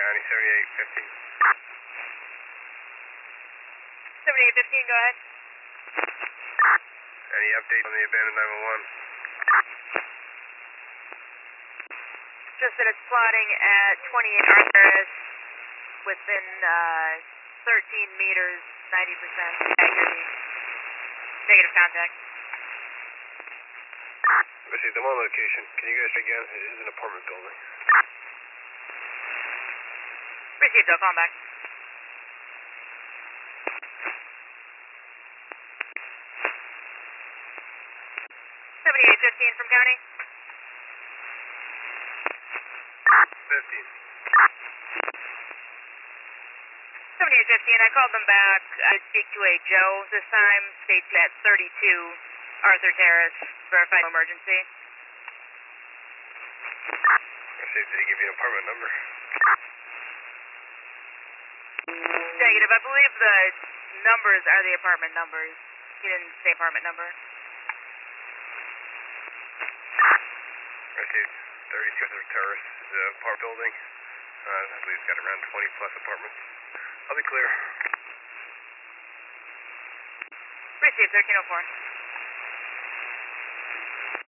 County, 7815. 7815, go ahead. Any update on the abandoned 911? Just that it's plotting at 28 Arthurus within 13 meters, 90% accuracy. Negative contact. Received the one location. Can you guys try again? It is an apartment building. Received, I'll call back. $78.15 from county. 15. 78.15, I called them back. I speak to a Joe this time, states at 32 Arthur Terrace, verified emergency. Received, did he give you an apartment number? Negative, I believe the numbers are the apartment numbers. He didn't say apartment number. Received, 32 Arthur Terrace is an apartment building. I believe it's got around 20 plus apartments. I'll be clear. Received, 1304.